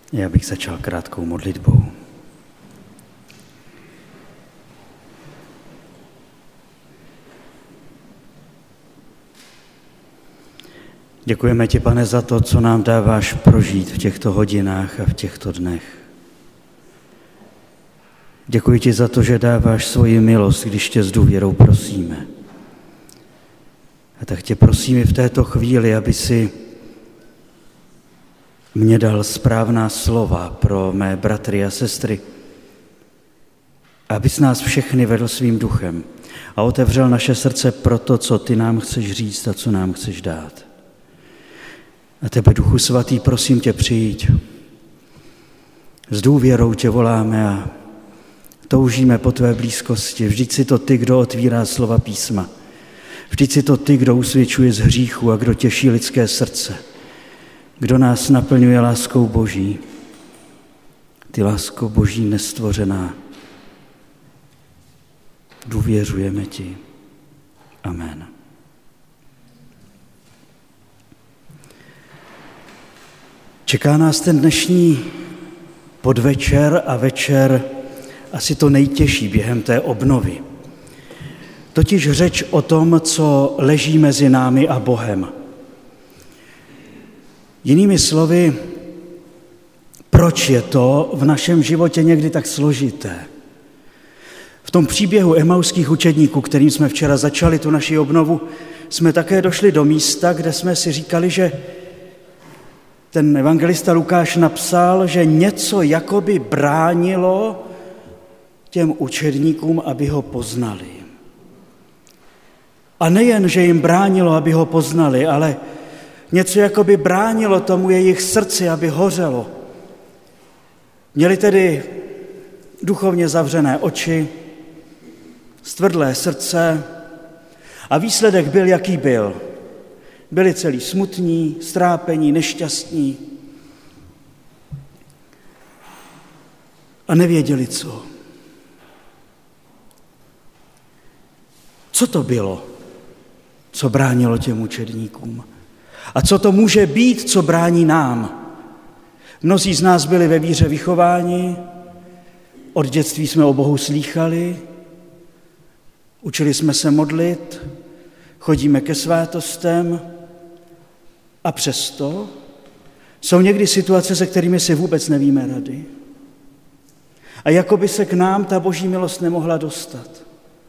Já bych začal krátkou modlitbou. Děkujeme ti, Pane, za to, co nám dáváš prožít v těchto hodinách a v těchto dnech. Děkuji ti za to, že dáváš svoji milost, když tě s důvěrou prosíme. A tak tě prosím i v této chvíli, aby si mě dal správná slova pro mé bratry a sestry, abys nás všechny vedl svým duchem a otevřel naše srdce pro to, co ty nám chceš říct a co nám chceš dát. A tebe, Duchu Svatý, prosím tě, přijď. S důvěrou tě voláme a toužíme po tvé blízkosti. Vždyť si to ty, kdo otvírá slova písma. Vždyť si to ty, kdo usvědčuje z hříchu a kdo těší lidské srdce. Kdo nás naplňuje láskou Boží. Ty lásko Boží nestvořená. Důvěřujeme ti. Amen. Čeká nás ten dnešní podvečer a večer asi to nejtěžší během té obnovy. Totiž řeč o tom, co leží mezi námi a Bohem. Jinými slovy, proč je to v našem životě někdy tak složité? V tom příběhu emauských učedníků, kterým jsme včera začali tu naši obnovu, jsme také došli do místa, kde jsme si říkali, že ten evangelista Lukáš napsal, že něco jakoby bránilo těm učedníkům, aby ho poznali. A nejen, že jim bránilo, aby ho poznali, ale něco jakoby bránilo tomu jejich srdci, aby hořelo. Měli tedy duchovně zavřené oči, stvrdlé srdce a výsledek byl, jaký byl. Byli celí smutní, strápení, nešťastní a nevěděli co. Co to bylo, co bránilo těm učedníkům? A co to může být, co brání nám? Mnozí z nás byli ve víře vychováni, od dětství jsme o Bohu slýchali, učili jsme se modlit, chodíme ke svátostem a přesto jsou někdy situace, se kterými si vůbec nevíme rady. A jako by se k nám ta Boží milost nemohla dostat.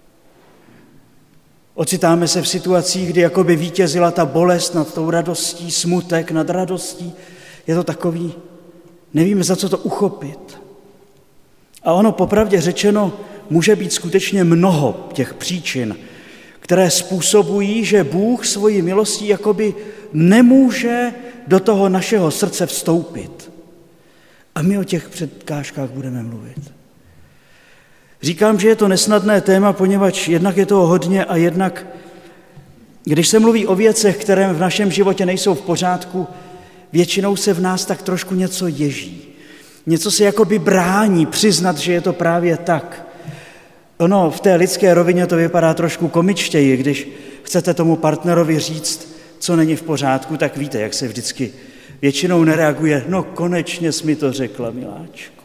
Ocitáme se v situacích, kdy jakoby vítězila ta bolest nad tou radostí, smutek nad radostí. Je to takový, nevíme, za co to uchopit. A ono popravdě řečeno může být skutečně mnoho těch příčin, které způsobují, že Bůh svojí milostí jakoby nemůže do toho našeho srdce vstoupit. A my o těch překážkách budeme mluvit. Říkám, že je to nesnadné téma, poněvadž jednak je toho hodně a jednak, když se mluví o věcech, které v našem životě nejsou v pořádku, většinou se v nás tak trošku něco ježí. Něco se jakoby brání přiznat, že je to právě tak. Ono v té lidské rovině to vypadá trošku komičtěji, když chcete tomu partnerovi říct, co není v pořádku, tak víte, jak se vždycky většinou nereaguje. No konečně jsi mi to řekla, miláčku.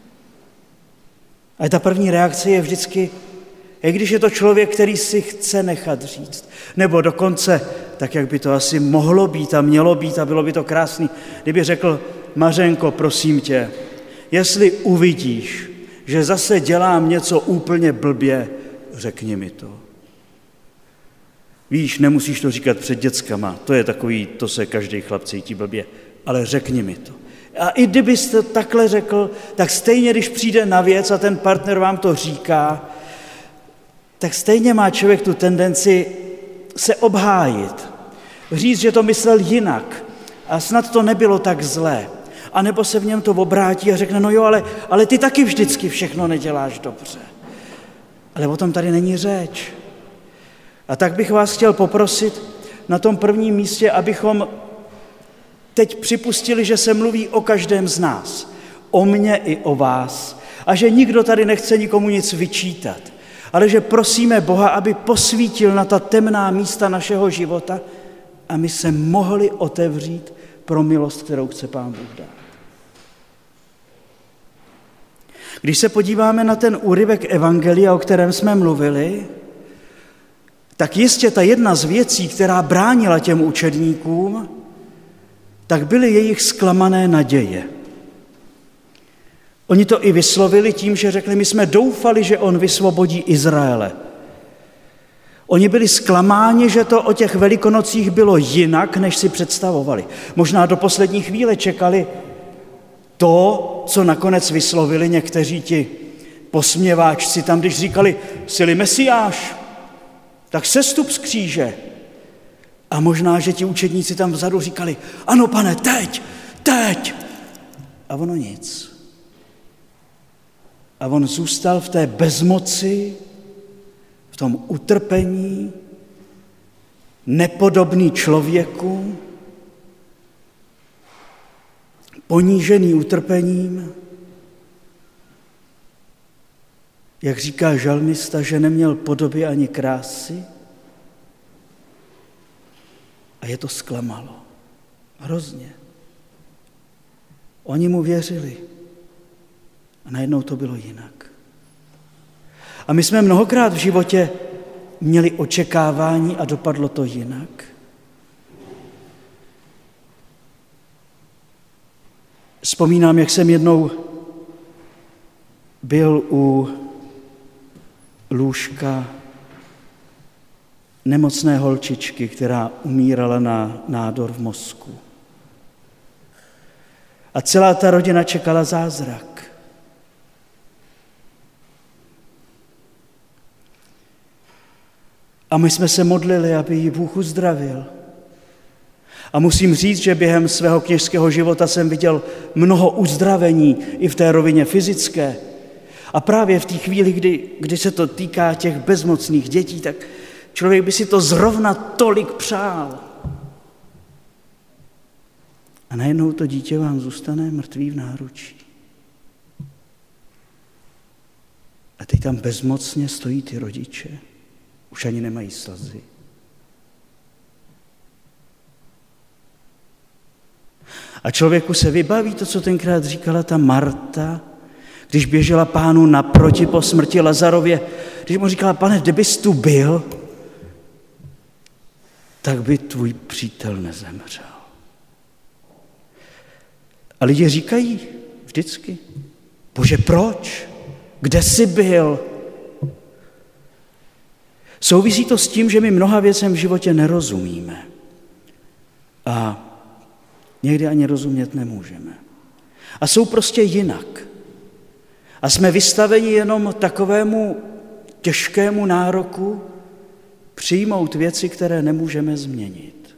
A ta první reakce je vždycky, i když je to člověk, který si chce nechat říct. Nebo dokonce, tak jak by to asi mohlo být a mělo být a bylo by to krásný, kdyby řekl, Mařenko, prosím tě, jestli uvidíš, že zase dělám něco úplně blbě, řekni mi to. Víš, nemusíš to říkat před dětskama, to je takový, to se každý chlap cítí blbě, ale řekni mi to. A i kdybyste takhle řekl, tak stejně, když přijde na věc a ten partner vám to říká, tak stejně má člověk tu tendenci se obhájit. Říct, že to myslel jinak a snad to nebylo tak zlé. A nebo se v něm to obrátí a řekne, no jo, ale ty taky vždycky všechno neděláš dobře. Ale o tom tady není řeč. A tak bych vás chtěl poprosit na tom prvním místě, abychom teď připustili, že se mluví o každém z nás, o mně i o vás, a že nikdo tady nechce nikomu nic vyčítat, ale že prosíme Boha, aby posvítil na ta temná místa našeho života a my se mohli otevřít pro milost, kterou chce Pán Bůh dát. Když se podíváme na ten úryvek evangelia, o kterém jsme mluvili, tak jistě ta jedna z věcí, která bránila těm učedníkům, tak byly jejich zklamané naděje. Oni to i vyslovili tím, že řekli, my jsme doufali, že on vysvobodí Izraele. Oni byli zklamáni, že to o těch velikonocích bylo jinak, než si představovali. Možná do poslední chvíle čekali to, co nakonec vyslovili někteří ti posměváčci tam, když říkali, jsi-li Mesiáš, tak sestup z kříže. A možná, že ti učedníci tam vzadu říkali, ano, pane, teď. A ono nic. A on zůstal v té bezmoci, v tom utrpení, nepodobný člověku, ponížený utrpením, jak říká žalmista, že neměl podoby ani krásy, a je to zklamalo. Hrozně. Oni mu věřili a najednou to bylo jinak. A my jsme mnohokrát v životě měli očekávání a dopadlo to jinak. Vzpomínám, jak jsem jednou byl u lůžka nemocné holčičky, která umírala na nádor v mozku. A celá ta rodina čekala zázrak. A my jsme se modlili, aby ji Bůh uzdravil. A musím říct, že během svého kněžského života jsem viděl mnoho uzdravení i v té rovině fyzické. A právě v té chvíli, kdy se to týká těch bezmocných dětí, tak člověk by si to zrovna tolik přál. A najednou to dítě vám zůstane mrtvý v náručí. A teď tam bezmocně stojí ty rodiče. Už ani nemají slzy. A člověku se vybaví to, co tenkrát říkala ta Marta, když běžela Pánu naproti po smrti Lazarově, když mu říkala, pane, kdybys tu byl, tak by tvůj přítel nezemřel. A lidi říkají vždycky, Bože, proč? Kde jsi byl? Souvisí to s tím, že my mnoha věcem v životě nerozumíme. A někdy ani rozumět nemůžeme. A jsou prostě jinak. A jsme vystaveni jenom takovému těžkému nároku přijmout věci, které nemůžeme změnit.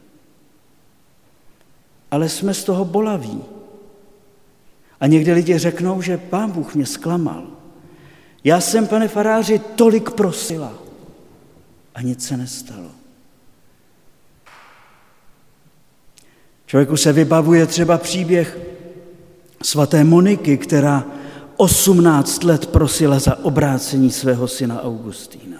Ale jsme z toho bolaví. A někdy lidi řeknou, že Pán Bůh mě zklamal. Já jsem, pane faráři, tolik prosila a nic se nestalo. Člověku se vybavuje třeba příběh svaté Moniky, která 18 let prosila za obrácení svého syna Augustína.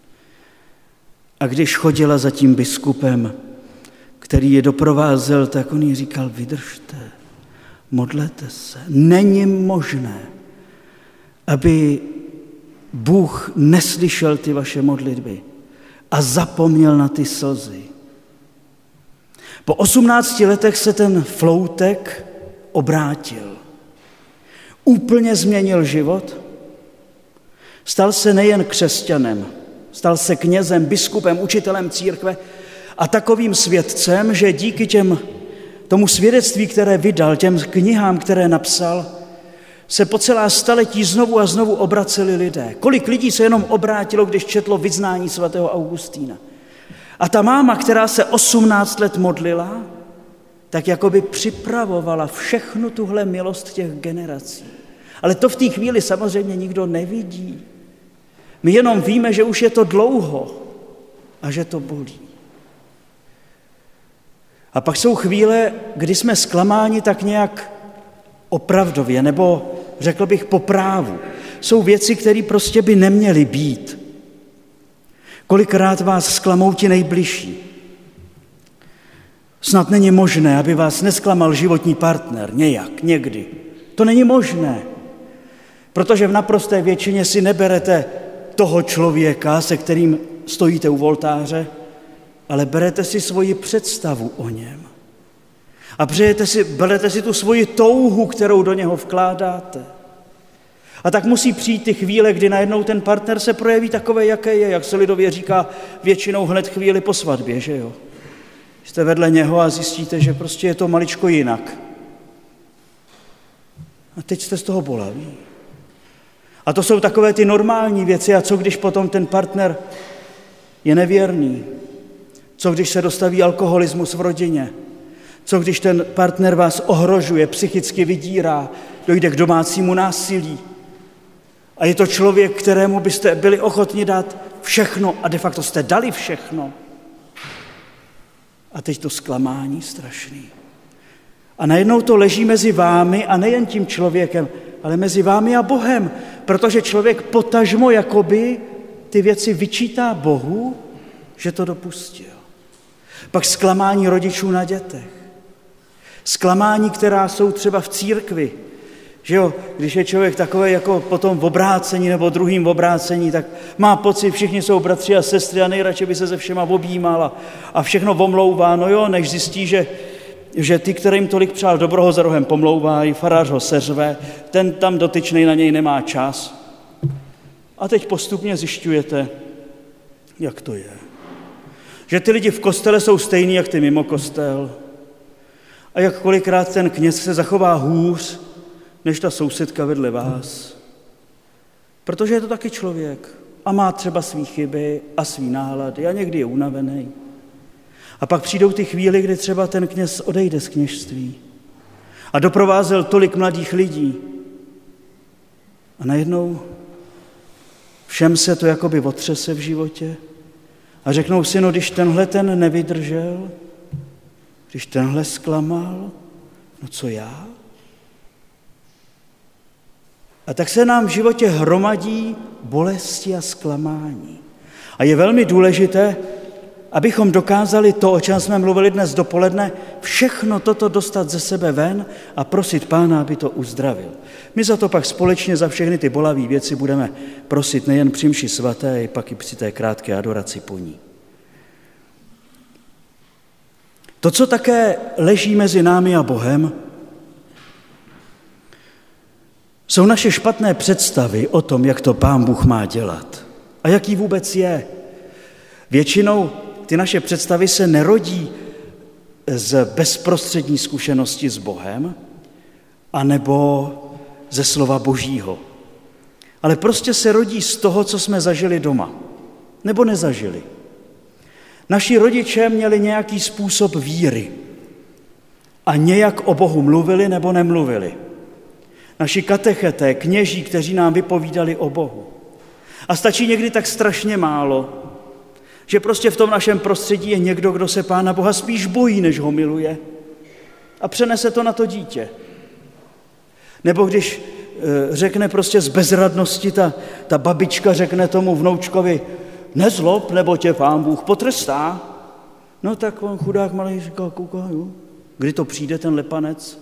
A když chodila za tím biskupem, který je doprovázel, tak on jí říkal, vydržte, modlete se. Není možné, aby Bůh neslyšel ty vaše modlitby a zapomněl na ty slzy. Po 18 letech se ten floutek obrátil. Úplně změnil život. Stal se nejen křesťanem, stal se knězem, biskupem, učitelem církve a takovým svědcem, že díky tomu svědectví, které vydal, těm knihám, které napsal, se po celá staletí znovu a znovu obraceli lidé. Kolik lidí se jenom obrátilo, když četlo vyznání svatého Augustína. A ta máma, která se 18 let modlila, tak jakoby připravovala všechnu tuhle milost těch generací. Ale to v té chvíli samozřejmě nikdo nevidí. My jenom víme, že už je to dlouho a že to bolí. A pak jsou chvíle, kdy jsme zklamáni tak nějak opravdově, nebo řekl bych po právu. Jsou věci, které prostě by neměly být. Kolikrát vás zklamou ti nejbližší. Snad není možné, aby vás nesklamal životní partner nějak, někdy. To není možné. Protože v naprosté většině si neberete toho člověka, se kterým stojíte u oltáře, ale berete si svoji představu o něm. A berete si tu svoji touhu, kterou do něho vkládáte. A tak musí přijít ty chvíle, kdy najednou ten partner se projeví takové, jaké je, jak se lidově říká, většinou hned chvíli po svatbě, že jo? Jste vedle něho a zjistíte, že prostě je to maličko jinak. A teď jste z toho bolaví. A to jsou takové ty normální věci. A co když potom ten partner je nevěrný? Co když se dostaví alkoholismus v rodině? Co když ten partner vás ohrožuje, psychicky vydírá, dojde k domácímu násilí? A je to člověk, kterému byste byli ochotni dát všechno a de facto jste dali všechno. A teď to zklamání strašný. A najednou to leží mezi vámi a nejen tím člověkem, ale mezi vámi a Bohem, protože člověk potažmo jakoby ty věci vyčítá Bohu, že to dopustil. Pak zklamání rodičů na dětech. Zklamání, která jsou třeba v církvi. Že jo, když je člověk takový jako potom v obrácení nebo druhým v obrácení, tak má pocit, všichni jsou bratři a sestry a nejradši by se se všema objímal a všechno omlouvá. No jo, než zjistí, že ty, kterým tolik přál dobroho, za rohem pomlouvají, farář ho seřve, ten tam dotyčnej na něj nemá čas. A teď postupně zjišťujete, jak to je. Že ty lidi v kostele jsou stejní, jak ty mimo kostel. A jak kolikrát ten kněz se zachová hůř, než ta sousedka vedle vás. Protože je to taky člověk a má třeba svý chyby a svý nálady a někdy je unavený. A pak přijdou ty chvíle, kdy třeba ten kněz odejde z kněžství a doprovázel tolik mladých lidí. A najednou všem se to jakoby otřese v životě a řeknou si, no když tenhle ten nevydržel, když tenhle zklamal, no co já? A tak se nám v životě hromadí bolesti a zklamání. A je velmi důležité, abychom dokázali to, o čem jsme mluvili dnes dopoledne, všechno toto dostat ze sebe ven a prosit Pána, aby to uzdravil. My za to pak společně za všechny ty bolavé věci budeme prosit nejen při mši svaté, ale pak i při té krátké adoraci po ní. To, co také leží mezi námi a Bohem, jsou naše špatné představy o tom, jak to Pán Bůh má dělat a jaký vůbec je. Většinou ty naše představy se nerodí z bezprostřední zkušenosti s Bohem anebo ze slova Božího, ale prostě se rodí z toho, co jsme zažili doma nebo nezažili. Naši rodiče měli nějaký způsob víry a nějak o Bohu mluvili nebo nemluvili. Naši katecheté, kněží, kteří nám vypovídali o Bohu. A stačí někdy tak strašně málo, že prostě v tom našem prostředí je někdo, kdo se Pána Boha spíš bojí, než ho miluje. A přenese to na to dítě. Nebo když řekne prostě z bezradnosti ta babička řekne tomu vnoučkovi, nezlob, nebo tě Pán Bůh potrestá. No tak on chudák malý říkal, kouká, jo. Kdy to přijde ten lepanec?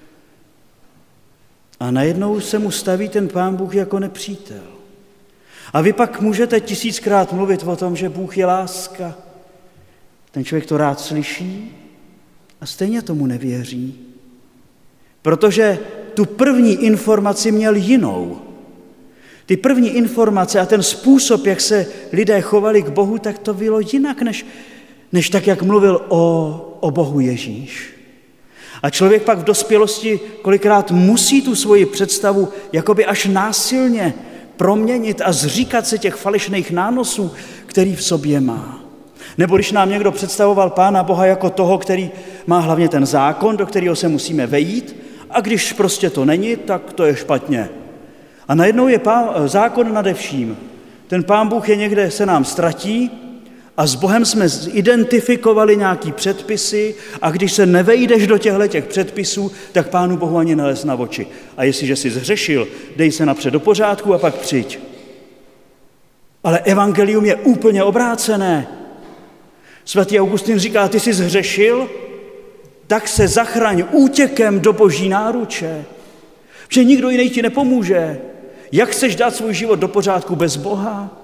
A najednou se mu staví ten Pán Bůh jako nepřítel. A vy pak můžete 1000krát mluvit o tom, že Bůh je láska. Ten člověk to rád slyší a stejně tomu nevěří. Protože tu první informaci měl jinou. Ty první informace a ten způsob, jak se lidé chovali k Bohu, tak to bylo jinak, než tak, jak mluvil o Bohu Ježíš. A člověk pak v dospělosti kolikrát musí tu svoji představu jakoby až násilně proměnit a zříkat se těch falešných nánosů, který v sobě má. Nebo když nám někdo představoval Pána Boha jako toho, který má hlavně ten zákon, do kterého se musíme vejít, a když prostě to není, tak to je špatně. A najednou je zákon nade vším. Ten Pán Bůh je někde, se nám ztratí a s Bohem jsme identifikovali nějaký předpisy a když se nevejdeš do těch předpisů, tak Pánu Bohu ani nelez na oči. A jestliže jsi zhřešil, dej se napřed do pořádku a pak přijď. Ale evangelium je úplně obrácené. Svatý Augustin říká, ty jsi zhřešil, tak se zachraň útěkem do Boží náruče. Protože nikdo jiný ti nepomůže. Jak chceš dát svůj život do pořádku bez Boha?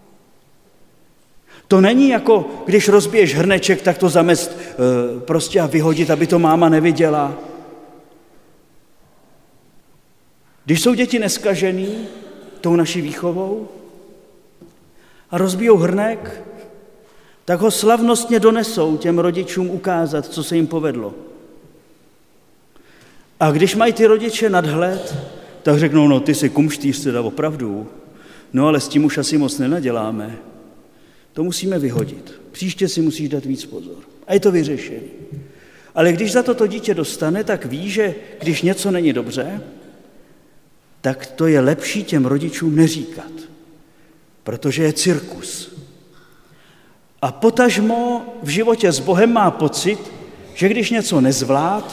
To není jako, když rozbiješ hrneček, tak to zamést prostě a vyhodit, aby to máma neviděla. Když jsou děti neskažený tou naší výchovou a rozbijou hrnek, tak ho slavnostně donesou těm rodičům ukázat, co se jim povedlo. A když mají ty rodiče nadhled, tak řeknou, no ty si kumštýř teda opravdu, no ale s tím už asi moc nenaděláme. To musíme vyhodit. Příště si musíš dát víc pozor. A je to vyřešené. Ale když za to dítě dostane, tak ví, že když něco není dobře, tak to je lepší těm rodičům neříkat, protože je cirkus. A potažmo v životě s Bohem má pocit, že když něco nezvlád,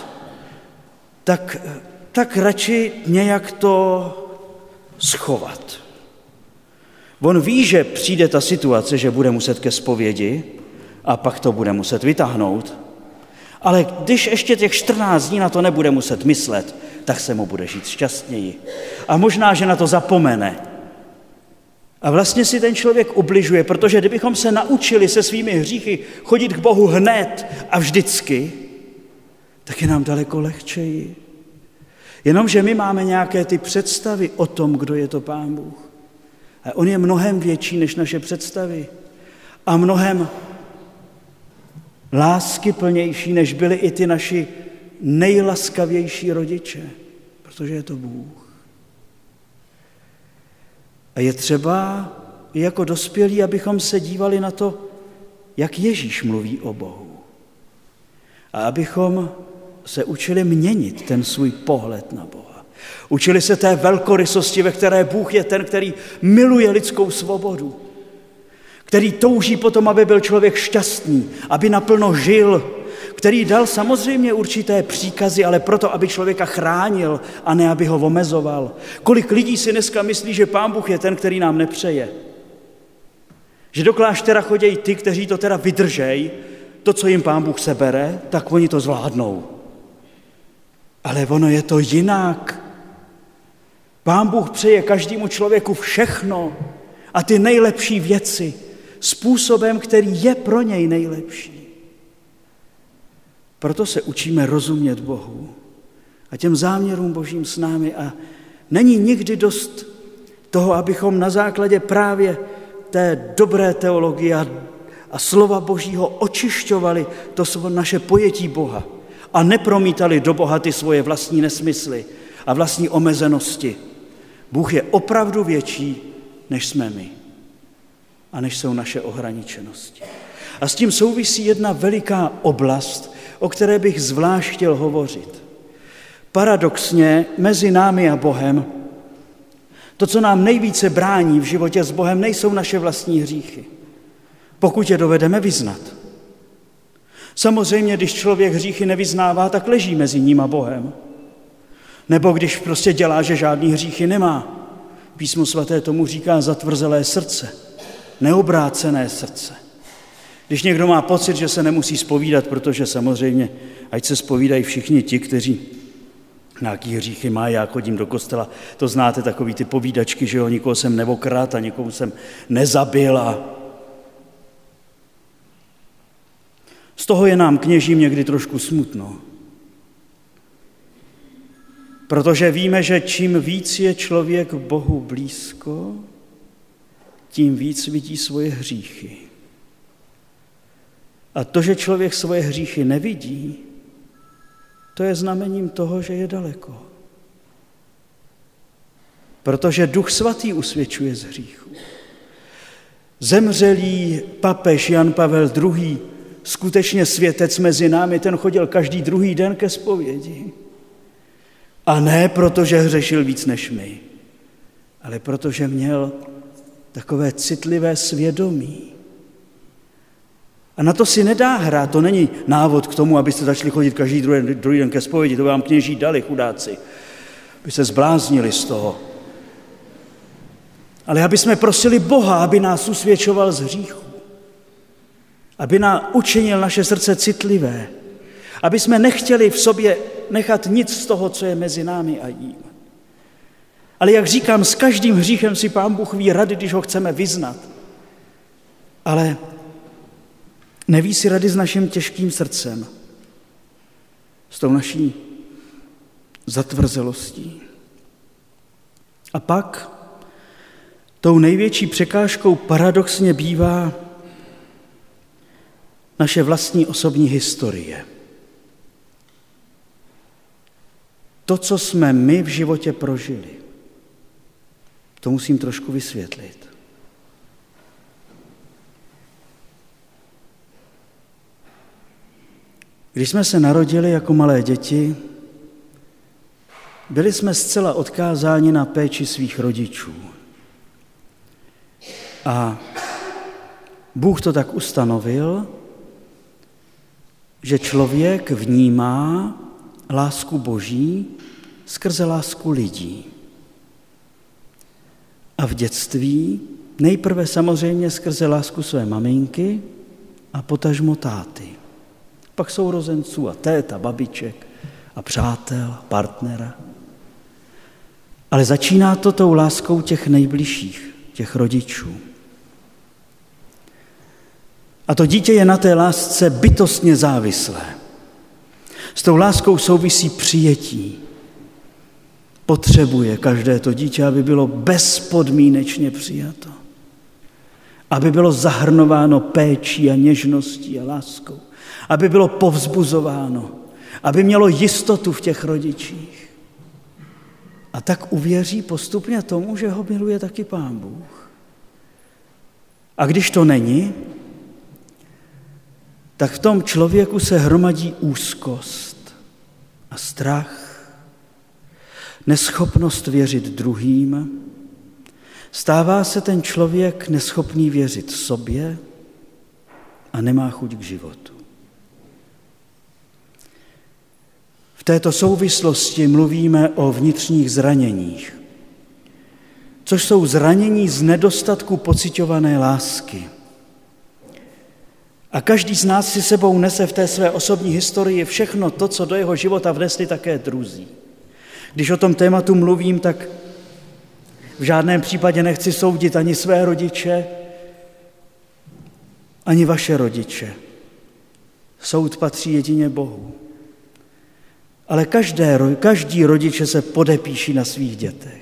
tak radši nějak to schovat. On ví, že přijde ta situace, že bude muset ke zpovědi a pak to bude muset vytáhnout. Ale když ještě těch 14 dní na to nebude muset myslet, tak se mu bude žít šťastněji. A možná, že na to zapomene. A vlastně si ten člověk ubližuje, protože kdybychom se naučili se svými hříchy chodit k Bohu hned a vždycky, tak je nám daleko lehčeji. Jenomže my máme nějaké ty představy o tom, kdo je to Pán Bůh. A on je mnohem větší než naše představy. A mnohem láskyplnější, než byli i ty naši nejlaskavější rodiče. Protože je to Bůh. A je třeba i jako dospělí, abychom se dívali na to, jak Ježíš mluví o Bohu. A abychom se učili měnit ten svůj pohled na Boha. Učili se té velkorysosti, ve které Bůh je ten, který miluje lidskou svobodu, který touží potom, aby byl člověk šťastný, aby naplno žil, který dal samozřejmě určité příkazy, ale proto, aby člověka chránil a ne, aby ho omezoval. Kolik lidí si dneska myslí, že Pán Bůh je ten, který nám nepřeje. Že do kláštera chodějí ty, kteří to teda vydržej, to, co jim Pán Bůh sebere, tak oni to zvládnou. Ale ono je to jinak. Pán Bůh přeje každému člověku všechno a ty nejlepší věci způsobem, který je pro něj nejlepší. Proto se učíme rozumět Bohu a těm záměrům Božím s námi a není nikdy dost toho, abychom na základě právě té dobré teologie a slova Božího očišťovali to naše pojetí Boha a nepromítali do Boha ty svoje vlastní nesmysly a vlastní omezenosti. Bůh je opravdu větší, než jsme my a než jsou naše ohraničenosti. A s tím souvisí jedna veliká oblast, o které bych zvlášť chtěl hovořit. Paradoxně mezi námi a Bohem, to, co nám nejvíce brání v životě s Bohem, nejsou naše vlastní hříchy, pokud je dovedeme vyznat. Samozřejmě, když člověk hříchy nevyznává, tak leží mezi ním a Bohem. Nebo když prostě dělá, že žádný hříchy nemá. Písmo svaté tomu říká zatvrzelé srdce, neobrácené srdce. Když někdo má pocit, že se nemusí zpovídat, protože samozřejmě, ať se zpovídají všichni ti, kteří nějaký hříchy mají, já chodím do kostela, to znáte, takový ty povídačky, že jo, nikoho jsem neokradl a nikomu jsem nezabil a z toho je nám kněžím někdy trošku smutno. Protože víme, že čím víc je člověk Bohu blízko, tím víc vidí svoje hříchy. A to, že člověk svoje hříchy nevidí, to je znamením toho, že je daleko. Protože Duch Svatý usvědčuje z hříchu. Zemřelý papež Jan Pavel II., skutečně světec mezi námi, ten chodil každý druhý den ke zpovědi. A ne proto, že hřešil víc než my, ale protože měl takové citlivé svědomí. A na to si nedá hrát, to není návod k tomu, abyste začali chodit každý druhý den ke zpovědi, to vám kněží dali, chudáci, by se zbláznili z toho. Ale aby jsme prosili Boha, aby nás usvědčoval z hříchu, aby nám učinil naše srdce citlivé, aby jsme nechtěli v sobě nechat nic z toho, co je mezi námi a jím. Ale jak říkám, s každým hříchem si Pán Bůh ví rady, když ho chceme vyznat. Ale neví si rady s naším těžkým srdcem, s tou naší zatvrzelostí. A pak tou největší překážkou paradoxně bývá naše vlastní osobní historie. To, co jsme my v životě prožili. To musím trošku vysvětlit. Když jsme se narodili jako malé děti, byli jsme zcela odkázáni na péči svých rodičů. A Bůh to tak ustanovil, že člověk vnímá lásku Boží skrze lásku lidí. A v dětství nejprve samozřejmě skrze lásku své maminky a potažmo táty. Pak sourozenců a tét a babiček a přátel, partnera. Ale začíná to tou láskou těch nejbližších, těch rodičů. A to dítě je na té lásce bytostně závislé. S tou láskou souvisí přijetí. Potřebuje každé to dítě, aby bylo bezpodmínečně přijato. Aby bylo zahrnováno péčí a něžností a láskou. Aby bylo povzbuzováno. Aby mělo jistotu v těch rodičích. A tak uvěří postupně tomu, že ho miluje taky Pán Bůh. A když to není, tak v tom člověku se hromadí úzkost a strach, neschopnost věřit druhým. Stává se ten člověk neschopný věřit sobě a nemá chuť k životu. V této souvislosti mluvíme o vnitřních zraněních, což jsou zranění z nedostatku pociťované lásky. A každý z nás si sebou nese v té své osobní historii všechno to, co do jeho života vnesli také druzí. Když o tom tématu mluvím, tak v žádném případě nechci soudit ani své rodiče, ani vaše rodiče. Soud patří jedině Bohu. Ale každý rodiče se podepíší na svých dětech.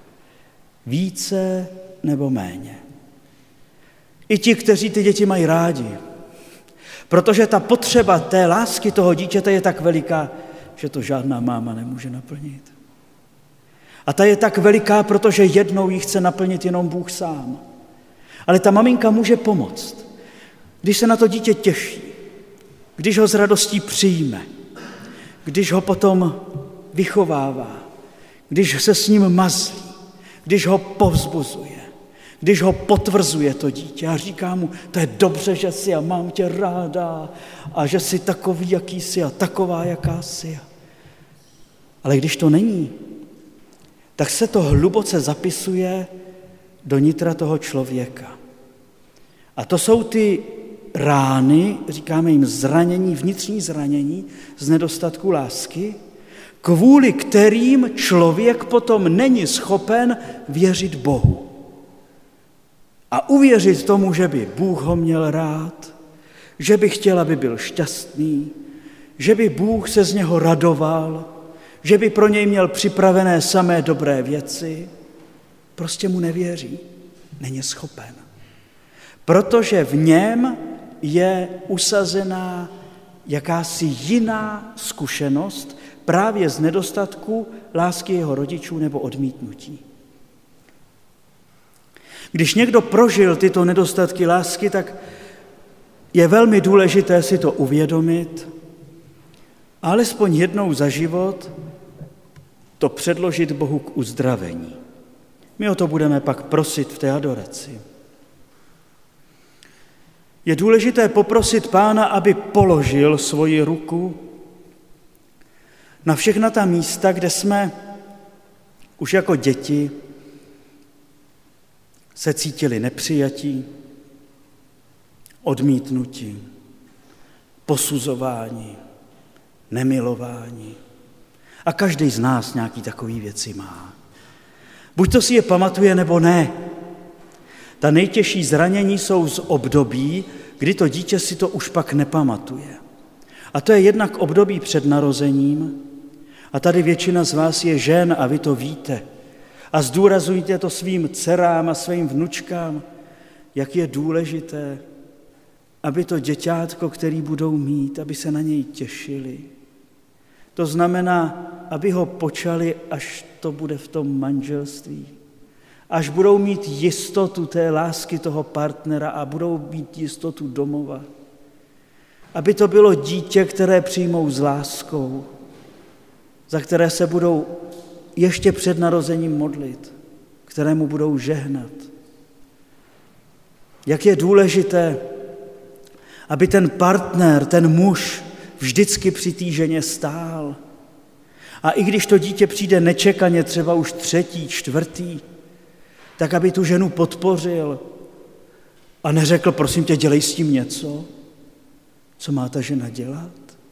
Více nebo méně. I ti, kteří ty děti mají rádi. Protože ta potřeba té lásky toho dítěte je tak veliká, že to žádná máma nemůže naplnit. A ta je tak veliká, protože jednou ji chce naplnit jenom Bůh sám. Ale ta maminka může pomoct, když se na to dítě těší, když ho s radostí přijme, když ho potom vychovává, když se s ním mazlí, když ho povzbuzuje, když ho potvrzuje to dítě a říká mu, to je dobře, že jsi a mám tě ráda a že jsi takový, jaký jsi a taková, jaká jsi. Ale když to není, tak se to hluboce zapisuje do nitra toho člověka. A to jsou ty rány, říkáme jim zranění, vnitřní zranění z nedostatku lásky, kvůli kterým člověk potom není schopen věřit Bohu. A uvěřit tomu, že by Bůh ho měl rád, že by chtěl, aby byl šťastný, že by Bůh se z něho radoval, že by pro něj měl připravené samé dobré věci, prostě mu nevěří, není schopen. Protože v něm je usazená jakási jiná zkušenost právě z nedostatku lásky jeho rodičů nebo odmítnutí. Když někdo prožil tyto nedostatky lásky, tak je velmi důležité si to uvědomit, alespoň jednou za život to předložit Bohu k uzdravení. My o to budeme pak prosit v té adoraci. Je důležité poprosit Pána, aby položil svoji ruku na všechna ta místa, kde jsme už jako děti se cítili nepřijatí, odmítnutí, posuzování, nemilování. A každý z nás nějaký takový věci má. Buď to si je pamatuje, nebo ne. Ta nejtěžší zranění jsou z období, kdy to dítě si to už pak nepamatuje. A to je jednak období před narozením. A tady většina z vás je žen a vy to víte. A zdůrazujte to svým dcerám a svým vnučkám, jak je důležité, aby to děťátko, který budou mít, aby se na něj těšili. To znamená, aby ho počali, až to bude v tom manželství. Až budou mít jistotu té lásky toho partnera a budou mít jistotu domova. Aby to bylo dítě, které přijmou s láskou, za které se budou ještě před narozením modlit, kterému budou žehnat. Jak je důležité, aby ten partner, ten muž vždycky při té ženě stál. A i když to dítě přijde nečekaně, třeba už 3., 4., tak aby tu ženu podpořil a neřekl, prosím tě, dělej s tím něco. Co má ta žena dělat?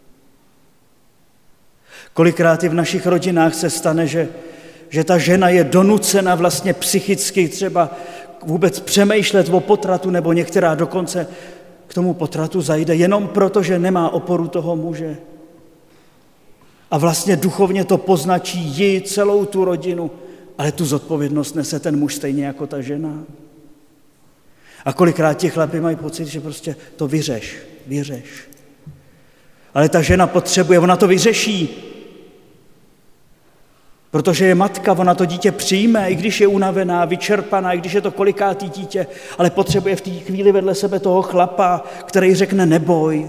Kolikrát i v našich rodinách se stane, že ta žena je donucena vlastně psychicky třeba vůbec přemýšlet o potratu, nebo některá dokonce k tomu potratu zajde jenom proto, že nemá oporu toho muže. A vlastně duchovně to poznačí ji, celou tu rodinu, ale tu zodpovědnost nese ten muž stejně jako ta žena. A kolikrát ti chlapi mají pocit, že prostě to vyřeš. Ale ta žena potřebuje, ona to vyřeší. Protože je matka, ona to dítě přijme, i když je unavená, vyčerpaná, i když je to kolikátý dítě, ale potřebuje v té chvíli vedle sebe toho chlapa, který řekne neboj.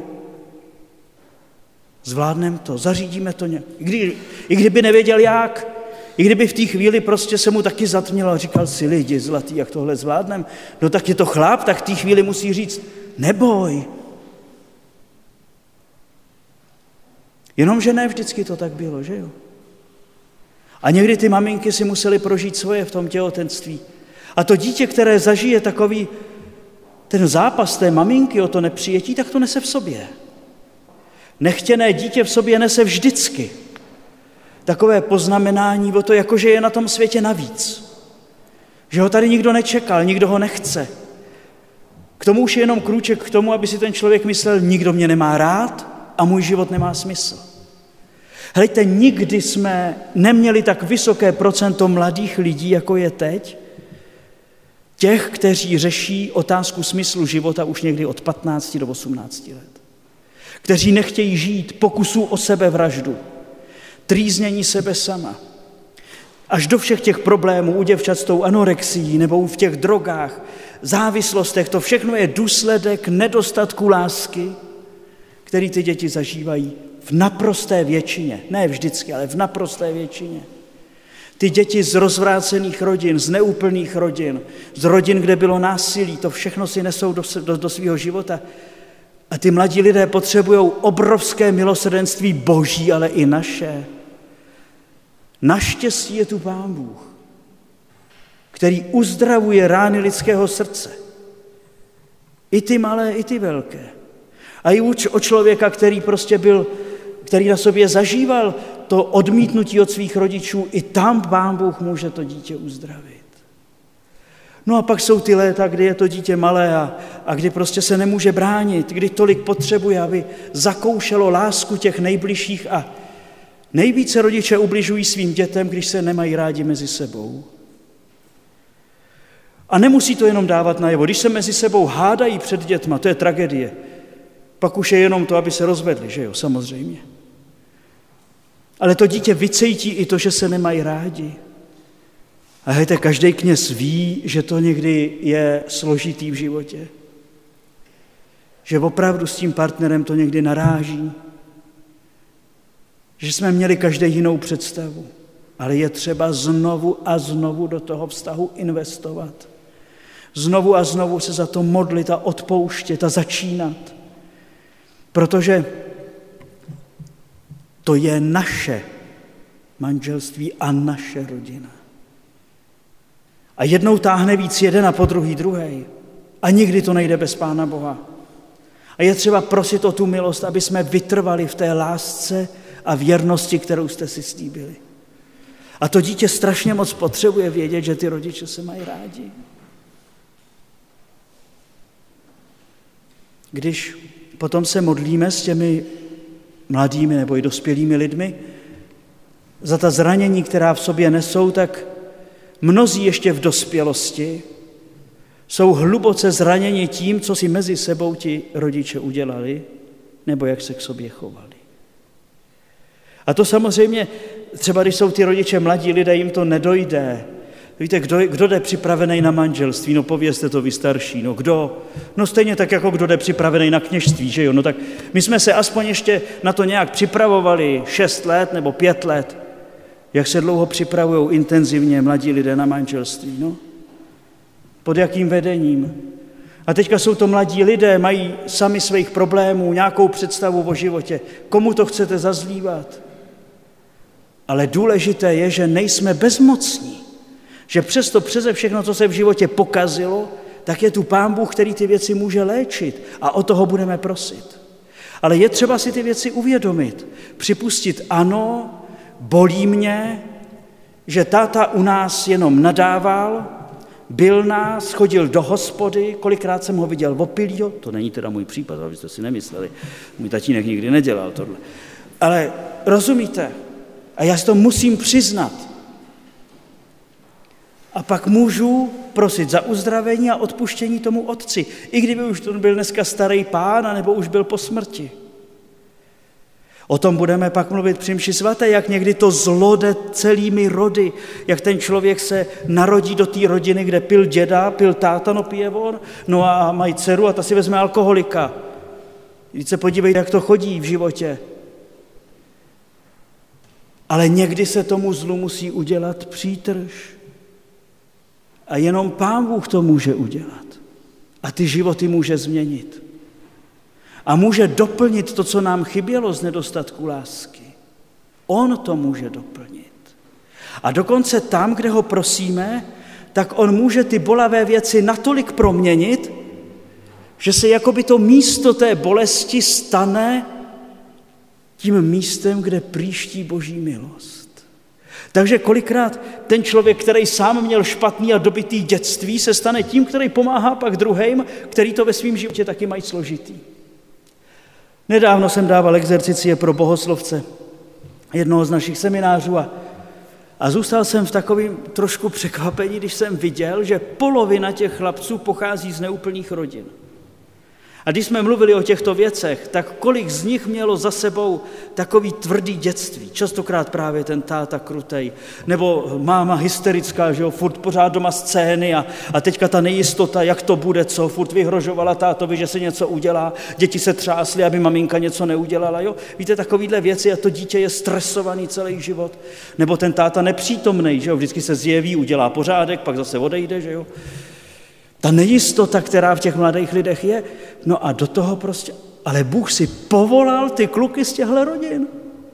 Zvládneme to, zařídíme to nějak. I kdyby nevěděl jak, i kdyby v té chvíli prostě se mu taky zatmělo a říkal si, lidi zlatý, jak tohle zvládnem, no tak je to chlap, tak v té chvíli musí říct neboj. Jenomže ne vždycky to tak bylo, že jo? A někdy ty maminky si musely prožít svoje v tom těhotenství. A to dítě, které zažije takový ten zápas té maminky o to nepřijetí, tak to nese v sobě. Nechtěné dítě v sobě nese vždycky takové poznamenání o to, jakože je na tom světě navíc. Že ho tady nikdo nečekal, nikdo ho nechce. K tomu už je jenom krůček k tomu, aby si ten člověk myslel, nikdo mě nemá rád a můj život nemá smysl. Hleďte, nikdy jsme neměli tak vysoké procento mladých lidí, jako je teď, těch, kteří řeší otázku smyslu života už někdy od 15 do 18 let. Kteří nechtějí žít, pokusů o sebevraždu, trýznění sebe sama. Až do všech těch problémů u děvčat s tou anorexií nebo v těch drogách, závislostech, to všechno je důsledek nedostatku lásky, který ty děti zažívají v naprosté většině. Ne vždycky, ale v naprosté většině. Ty děti z rozvrácených rodin, z neúplných rodin, z rodin, kde bylo násilí, to všechno si nesou do svého života. A ty mladí lidé potřebují obrovské milosrdenství Boží, ale i naše. Naštěstí je tu Pán Bůh, který uzdravuje rány lidského srdce. I ty malé, i ty velké. A i o člověka, který na sobě zažíval to odmítnutí od svých rodičů, i tam Pán Bůh může to dítě uzdravit. No a pak jsou ty léta, kdy je to dítě malé a kdy prostě se nemůže bránit, kdy tolik potřebuje, aby zakoušelo lásku těch nejbližších a nejvíce rodiče ubližují svým dětem, když se nemají rádi mezi sebou. A nemusí to jenom dávat najevo. Když se mezi sebou hádají před dětma, to je tragédie. Pak už je jenom to, aby se rozvedli, že jo, samozřejmě. Ale to dítě vycítí i to, že se nemají rádi. A hejte, každý kněz ví, že to někdy je složitý v životě. Že opravdu s tím partnerem to někdy naráží. Že jsme měli každý jinou představu. Ale je třeba znovu a znovu do toho vztahu investovat. Znovu a znovu se za to modlit a odpouštět a začínat. Protože to je naše manželství a naše rodina. A jednou táhne víc jeden a po druhý. A nikdy to nejde bez Pána Boha. A je třeba prosit o tu milost, aby jsme vytrvali v té lásce a věrnosti, kterou jste si slíbili. A to dítě strašně moc potřebuje vědět, že ty rodiče se mají rádi. Když potom se modlíme s těmi mladými nebo i dospělými lidmi za ta zranění, která v sobě nesou, tak mnozí ještě v dospělosti jsou hluboce zraněni tím, co si mezi sebou ti rodiče udělali, nebo jak se k sobě chovali. A to samozřejmě, třeba když jsou ty rodiče mladí lidé, jim to nedojde. Víte, kdo jde připravený na manželství? No povězte to vy starší. No kdo? No stejně tak, jako kdo jde připravený na kněžství, že jo? No tak my jsme se aspoň ještě na to nějak připravovali 6 let nebo 5 let. Jak se dlouho připravují intenzivně mladí lidé na manželství, no? Pod jakým vedením? A teďka jsou to mladí lidé, mají sami svých problémů, nějakou představu o životě. Komu to chcete zazlívat? Ale důležité je, že nejsme bezmocní. Že přesto přeze všechno, co se v životě pokazilo, tak je tu Pán Bůh, který ty věci může léčit a o toho budeme prosit. Ale je třeba si ty věci uvědomit. Připustit, ano, bolí mě, že táta u nás jenom nadával, byl nás, chodil do hospody, kolikrát jsem ho viděl opilýho, to není teda můj případ, abyste si nemysleli, můj tatínek nikdy nedělal tohle. Ale rozumíte, a já si to musím přiznat. A pak můžu prosit za uzdravení a odpuštění tomu otci, i kdyby už to byl dneska starý pán, nebo už byl po smrti. O tom budeme pak mluvit při mši svaté, jak někdy to zlo jde celými rody, jak ten člověk se narodí do té rodiny, kde pil děda, pil táta, no pije on, no a mají dceru a ta si vezme alkoholika. Když se podívejte, jak to chodí v životě. Ale někdy se tomu zlu musí udělat přítrž. A jenom Pán Bůh to může udělat. A ty životy může změnit. A může doplnit to, co nám chybělo z nedostatku lásky. On to může doplnit. A dokonce tam, kde ho prosíme, tak on může ty bolavé věci natolik proměnit, že se jakoby to místo té bolesti stane tím místem, kde příští Boží milost. Takže kolikrát ten člověk, který sám měl špatný a dobitý dětství, se stane tím, který pomáhá pak druhým, který to ve svém životě taky mají složitý. Nedávno jsem dával exercicie pro bohoslovce jednoho z našich seminářů a zůstal jsem v takovém trošku překvapení, když jsem viděl, že polovina těch chlapců pochází z neúplných rodin. A když jsme mluvili o těchto věcech, tak kolik z nich mělo za sebou takový tvrdý dětství, častokrát právě ten táta krutej, nebo máma hysterická, že jo, furt pořád doma scény a teďka ta nejistota, jak to bude, co, furt vyhrožovala tátovi, že se něco udělá, děti se třásly, aby maminka něco neudělala, jo. Víte, takovýhle věci a to dítě je stresovaný celý život. Nebo ten táta nepřítomnej, že jo, vždycky se zjeví, udělá pořádek, pak zase odejde, že jo. Ta nejistota, která v těch mladých lidech je, no a do toho prostě, ale Bůh si povolal ty kluky z těchto rodin.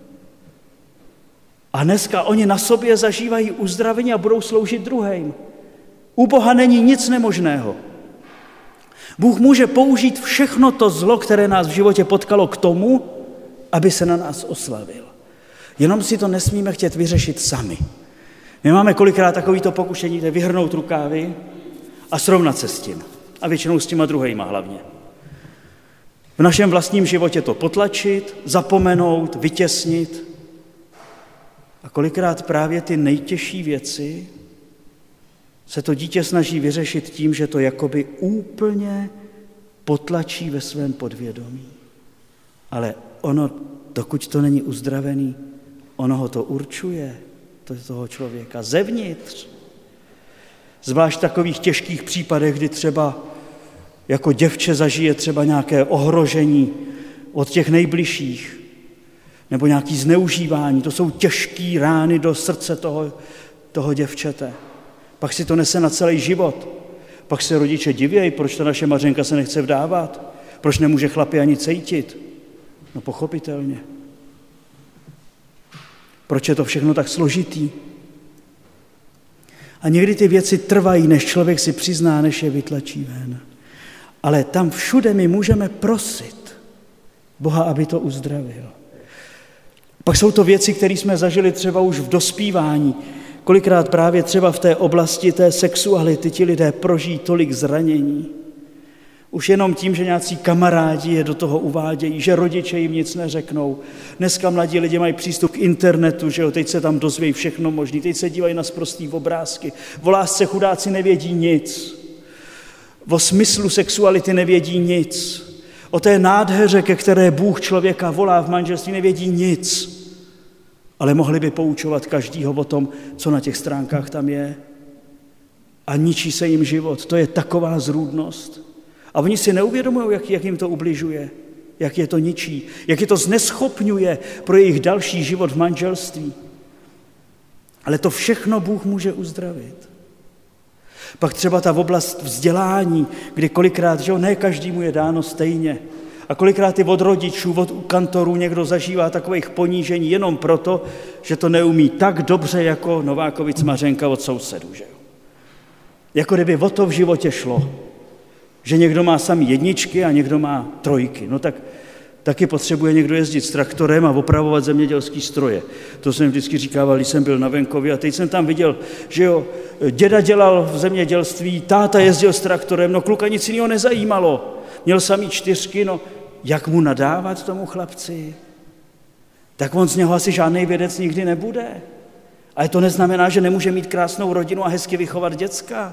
A dneska oni na sobě zažívají uzdravení a budou sloužit druhým. U Boha není nic nemožného. Bůh může použít všechno to zlo, které nás v životě potkalo k tomu, aby se na nás oslavil. Jenom si to nesmíme chtět vyřešit sami. My máme kolikrát takovýto pokušení, vyhrnout rukávy a srovnat se s tím. A většinou s těma druhejma hlavně. V našem vlastním životě to potlačit, zapomenout, vytěsnit. A kolikrát právě ty nejtěžší věci se to dítě snaží vyřešit tím, že to jakoby úplně potlačí ve svém podvědomí. Ale ono, dokud to není uzdravený, ono ho to určuje, toho člověka, zevnitř. Zvlášť v takových těžkých případech, kdy třeba jako děvče zažije třeba nějaké ohrožení od těch nejbližších nebo nějaké zneužívání. To jsou těžké rány do srdce toho děvčete. Pak si to nese na celý život. Pak se rodiče divějí, proč ta naše Mařenka se nechce vdávat, proč nemůže chlapi ani cejtit. No pochopitelně. Proč je to všechno tak složitý? A někdy ty věci trvají, než člověk si přizná, než je vytlačí ven. Ale tam všude my můžeme prosit Boha, aby to uzdravil. Pak jsou to věci, které jsme zažili třeba už v dospívání, Kolikrát právě třeba v té oblasti té sexuality ti lidé prožijí tolik zranění. Už jenom tím, že nějací kamarádi je do toho uvádějí, že rodiče jim nic neřeknou. Dneska mladí lidi mají přístup k internetu, že jo, teď se tam dozvějí všechno možné, teď se dívají na sprostý obrázky. O lásce chudáci nevědí nic. O smyslu sexuality nevědí nic. O té nádheře, ke které Bůh člověka volá v manželství, nevědí nic. Ale mohli by poučovat každýho o tom, co na těch stránkách tam je. A ničí se jim život. To je taková zrůdnost. A oni si neuvědomují, jak jim to ubližuje, jak je to ničí, jak je to zneschopňuje pro jejich další život v manželství. Ale to všechno Bůh může uzdravit. Pak třeba ta oblast vzdělání, kdy kolikrát, že ne každému je dáno stejně. A kolikrát i od rodičů, od kantorů někdo zažívá takových ponížení jenom proto, že to neumí tak dobře jako Novákovic Mařenka od sousedů. Že? Jako kdyby o to v životě šlo. Že někdo má samý jedničky a někdo má trojky. No tak taky potřebuje někdo jezdit s traktorem a opravovat zemědělský stroje. To jsem vždycky říkával, když jsem byl na venkově a teď jsem tam viděl, že jo, děda dělal v zemědělství, táta jezdil s traktorem, no kluka nic jiného nezajímalo. Měl samý 4, no jak mu nadávat tomu chlapci? Tak on z něho asi žádnej vědec nikdy nebude. Ale to neznamená, že nemůže mít krásnou rodinu a hezky vychovat děcka.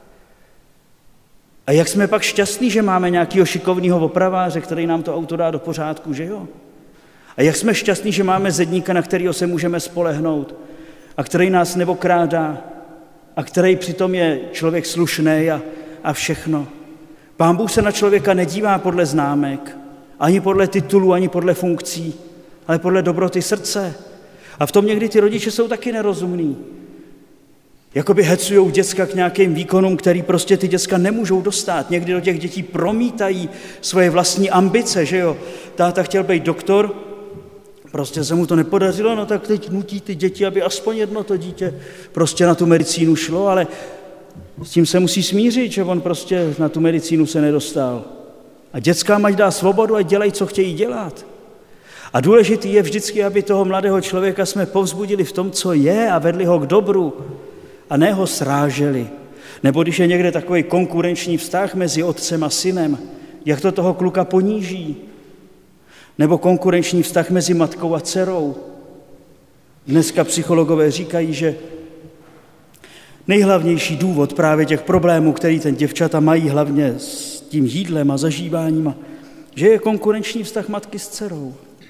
A jak jsme pak šťastní, že máme nějakého šikovného opraváře, který nám to auto dá do pořádku, že jo? A jak jsme šťastní, že máme zedníka, na kterého se můžeme spolehnout a který nás neokrádá a který přitom je člověk slušný a všechno. Pán Bůh se na člověka nedívá podle známek, ani podle titulů, ani podle funkcí, ale podle dobroty srdce. A v tom někdy ty rodiče jsou taky nerozumní. Jakoby hecujou děcka k nějakým výkonům, který prostě ty děcka nemůžou dostat. Někdy do těch dětí promítají svoje vlastní ambice, že jo. Táta chtěl být doktor, prostě se mu to nepodařilo, no tak teď nutí ty děti, aby aspoň jedno to dítě prostě na tu medicínu šlo, ale s tím se musí smířit, že on prostě na tu medicínu se nedostal. A dětskám ať dá svobodu a dělají, co chtějí dělat. A důležitý je vždycky, aby toho mladého člověka jsme povzbudili v tom, co je a vedli ho k dobru a ne ho sráželi. Nebo když je někde takový konkurenční vztah mezi otcem a synem, jak to toho kluka poníží. Nebo konkurenční vztah mezi matkou a dcerou. Dneska psychologové říkají, že nejhlavnější důvod právě těch problémů, který ten děvčata mají hlavně s tím jídlem a zažíváním, že je konkurenční vztah matky s dcerou.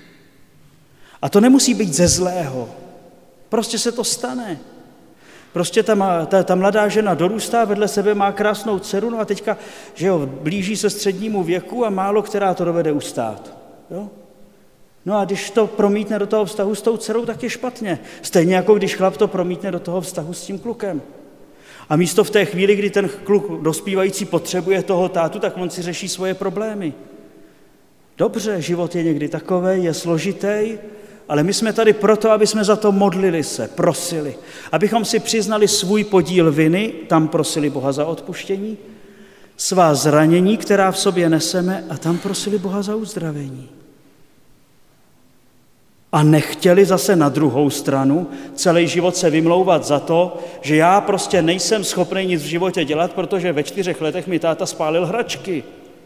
A to nemusí být ze zlého. Prostě se to stane. Prostě ta mladá žena dorůstá, vedle sebe má krásnou dceru, no a teďka, že jo, blíží se střednímu věku a málo která to dovede ustát. Jo? No a když to promítne do toho vztahu s tou dcerou, tak je špatně. Stejně jako když chlap to promítne do toho vztahu s tím klukem. A místo v té chvíli, kdy ten kluk dospívající potřebuje toho tátu, tak on si řeší svoje problémy. Dobře, život je někdy takovej, je složitý, ale my jsme tady proto, aby jsme za to modlili se, prosili. Abychom si přiznali svůj podíl viny, tam prosili Boha za odpuštění, svá zranění, která v sobě neseme, a tam prosili Boha za uzdravení. A nechtěli zase na druhou stranu celý život se vymlouvat za to, že já prostě nejsem schopný nic v životě dělat, protože ve 4 letech mi táta spálil hračky.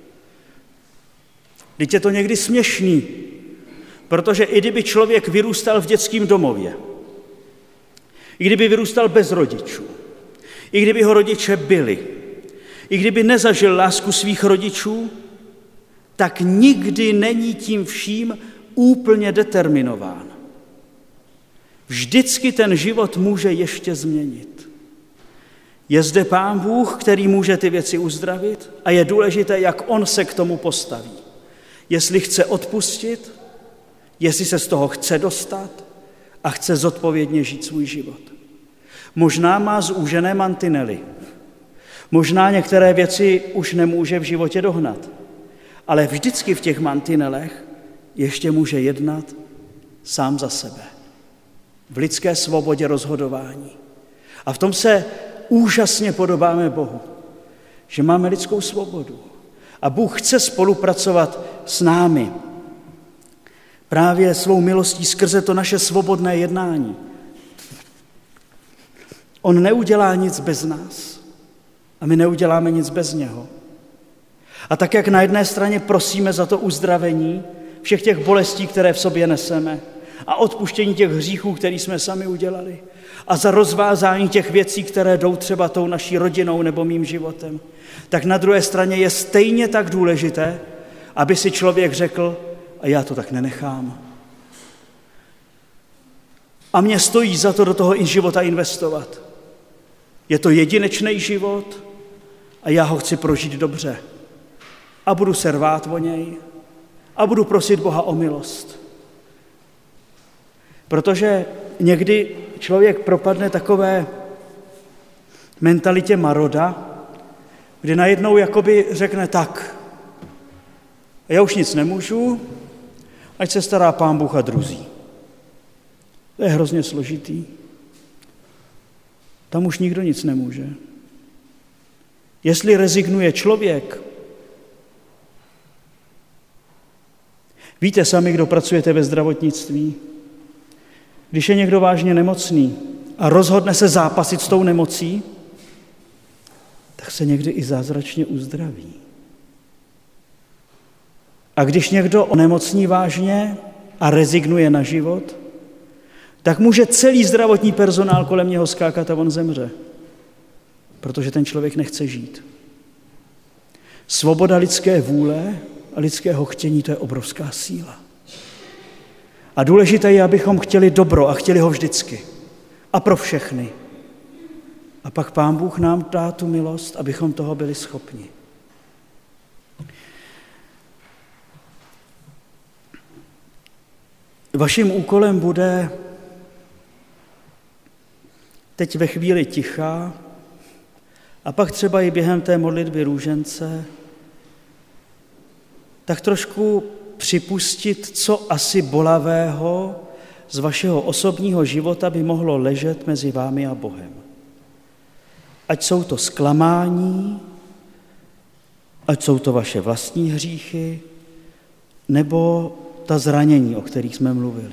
Vždyť je to někdy směšný, protože i kdyby člověk vyrůstal v dětském domově, i kdyby vyrůstal bez rodičů, i kdyby ho rodiče byli, i kdyby nezažil lásku svých rodičů, tak nikdy není tím vším úplně determinován. Vždycky ten život může ještě změnit. Je zde Pán Bůh, který může ty věci uzdravit a je důležité, jak on se k tomu postaví. Jestli chce odpustit, jestli se z toho chce dostat a chce zodpovědně žít svůj život. Možná má zúžené mantinely. Možná některé věci už nemůže v životě dohnat. Ale vždycky v těch mantinelech ještě může jednat sám za sebe. V lidské svobodě rozhodování. A v tom se úžasně podobáme Bohu, že máme lidskou svobodu. A Bůh chce spolupracovat s námi. Právě svou milostí skrze to naše svobodné jednání. On neudělá nic bez nás a my neuděláme nic bez něho. A tak, jak na jedné straně prosíme za to uzdravení všech těch bolestí, které v sobě neseme, a odpuštění těch hříchů, které jsme sami udělali, a za rozvázání těch věcí, které jdou třeba tou naší rodinou nebo mým životem, tak na druhé straně je stejně tak důležité, aby si člověk řekl, a já to tak nenechám. A mě stojí za to do toho i života investovat. Je to jedinečný život a já ho chci prožít dobře. A budu se rvát o něj a budu prosit Boha o milost. Protože někdy člověk propadne takové mentalitě maroda, kdy najednou jakoby řekne tak, já už nic nemůžu, ať se stará Pán Bůh a druzí. To je hrozně složitý. Tam už nikdo nic nemůže. Jestli rezignuje člověk, víte sami, kdo pracujete ve zdravotnictví, když je někdo vážně nemocný a rozhodne se zápasit s tou nemocí, tak se někdy i zázračně uzdraví. A když někdo onemocní vážně a rezignuje na život, tak může celý zdravotní personál kolem něho skákat a on zemře, protože ten člověk nechce žít. Svoboda lidské vůle a lidského chtění, to je obrovská síla. A důležité je, abychom chtěli dobro a chtěli ho vždycky. A pro všechny. A pak Pán Bůh nám dá tu milost, abychom toho byli schopni. Vaším úkolem bude teď ve chvíli ticha a pak třeba i během té modlitby růžence tak trošku připustit, co asi bolavého z vašeho osobního života by mohlo ležet mezi vámi a Bohem. Ať jsou to zklamání, ať jsou to vaše vlastní hříchy, nebo ta zranění, o kterých jsme mluvili.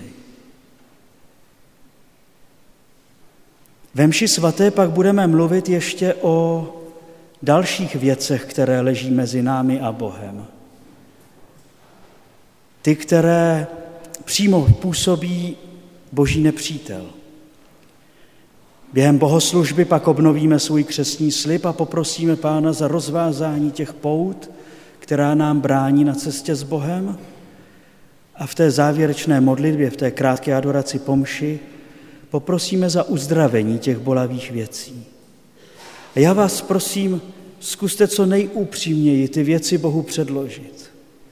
Ve mši svaté pak budeme mluvit ještě o dalších věcech, které leží mezi námi a Bohem. Ty, které přímo působí Boží nepřítel. Během bohoslužby pak obnovíme svůj křestní slib a poprosíme Pána za rozvázání těch pout, která nám brání na cestě s Bohem. A v té závěrečné modlitbě, v té krátké adoraci po mši, poprosíme za uzdravení těch bolavých věcí. A já vás prosím, zkuste co nejupřímněji ty věci Bohu předložit.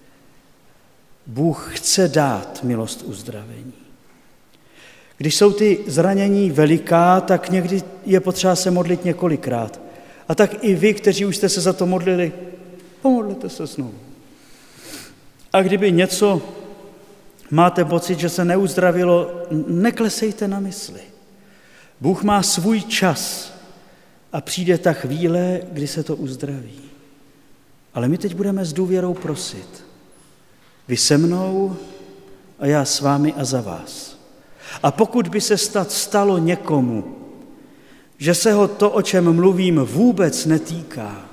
Bůh chce dát milost uzdravení. Když jsou ty zranění veliká, tak někdy je potřeba se modlit několikrát. A tak i vy, kteří už jste se za to modlili, pomodlete se znovu. A kdyby něco máte pocit, že se neuzdravilo, neklesejte na mysli. Bůh má svůj čas a přijde ta chvíle, kdy se to uzdraví. Ale my teď budeme s důvěrou prosit. Vy se mnou a já s vámi a za vás. A pokud by se stalo někomu, že se ho to, o čem mluvím, vůbec netýká,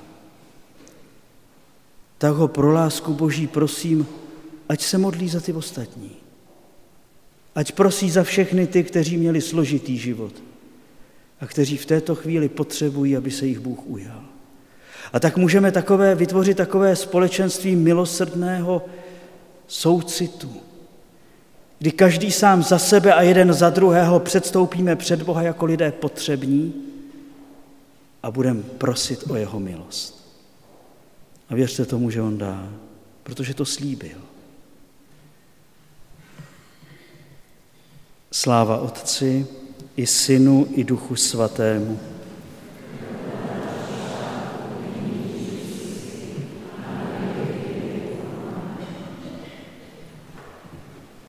tak ho pro lásku Boží prosím, ať se modlí za ty ostatní. Ať prosí za všechny ty, kteří měli složitý život a kteří v této chvíli potřebují, aby se jich Bůh ujal. A tak můžeme vytvořit takové společenství milosrdného soucitu, kdy každý sám za sebe a jeden za druhého předstoupíme před Boha jako lidé potřební a budeme prosit o jeho milost. A věřte tomu, že on dá, protože to slíbil. Sláva Otci i Synu i Duchu Svatému,